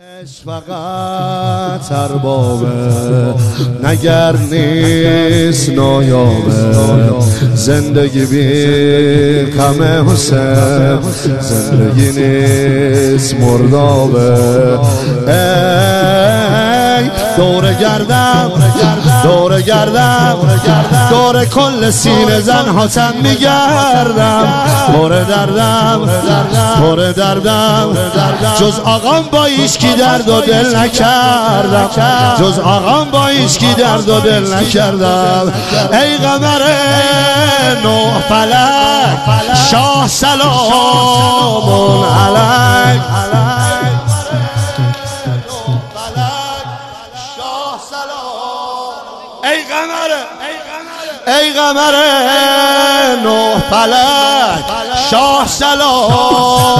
عشق فقط اربابه نگر نیست نایابه زندگی بی غم حسین زندگی نیست مردابه ای دور گردم دور کل سینه زن هاتم میگردم پر دردم جز آقام با ایشکی درد و دل نکردم جز آقام با ایشکی درد و دل نکردم ای قمر نوح فلک شاه سلام علیک ای قمر نوح فلک شاه سلام